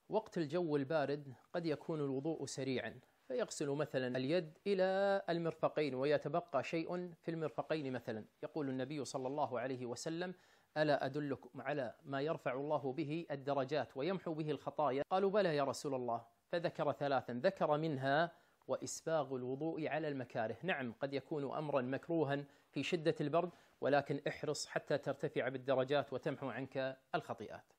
وقت الجو البارد قد يكون الوضوء سريعا، فيغسل مثلا اليد إلى المرفقين ويتبقى شيء في المرفقين مثلا. يقول النبي صلى الله عليه وسلم: ألا أدلكم على ما يرفع الله به الدرجات ويمحو به الخطايا؟ قالوا: بلى يا رسول الله. فذكر ثلاثا، ذكر منها وإسباغ الوضوء على المكاره. نعم، قد يكون أمرا مكروها في شدة البرد، ولكن احرص حتى ترتفع بالدرجات وتمحو عنك الخطيئات.